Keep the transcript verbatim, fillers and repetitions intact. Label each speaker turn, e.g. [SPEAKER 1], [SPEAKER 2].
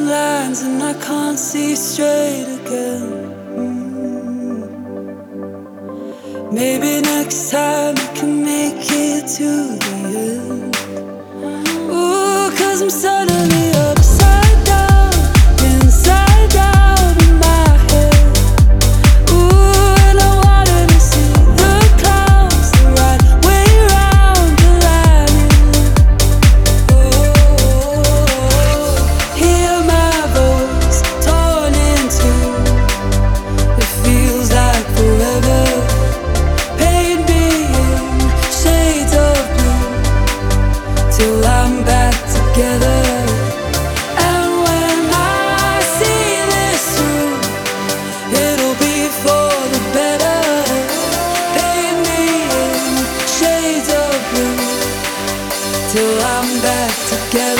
[SPEAKER 1] lines and I can't see straight again. Mm. Maybe next time I can make it to the end. Ooh, 'cause I'm suddenly upside down, inside out in my head. Ooh, and I wanted to see the clouds the right way round the line. Oh, hear my voice torn in two. It feels like forever. Paint me in shades of blue till I'm back together. And when I see this through, it'll be for the better. Paint me in shades of blue till I'm back together.